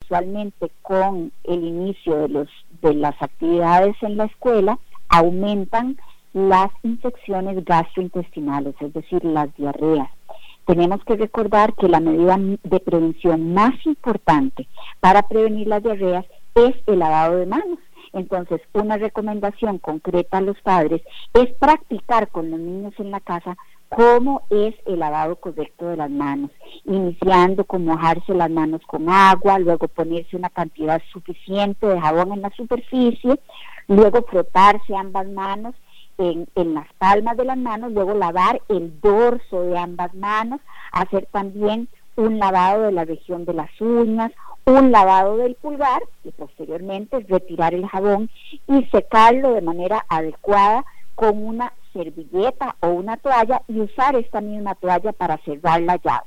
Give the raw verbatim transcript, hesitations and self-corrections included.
usualmente con el inicio de, los, de las actividades en la escuela, aumentan las infecciones gastrointestinales, es decir, las diarreas. Tenemos que recordar que la medida de prevención más importante para prevenir las diarreas es el lavado de manos. Entonces, una recomendación concreta a los padres es practicar con los niños en la casa cómo es el lavado correcto de las manos, iniciando con mojarse las manos con agua, luego ponerse una cantidad suficiente de jabón en la superficie, luego frotarse ambas manos en, en las palmas de las manos, luego lavar el dorso de ambas manos, hacer también un lavado de la región de las uñas, un lavado del pulgar y posteriormente retirar el jabón y secarlo de manera adecuada con una servilleta o una toalla y usar esta misma toalla para cerrar la llave.